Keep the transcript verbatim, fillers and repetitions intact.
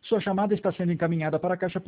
Sua chamada está sendo encaminhada para a caixa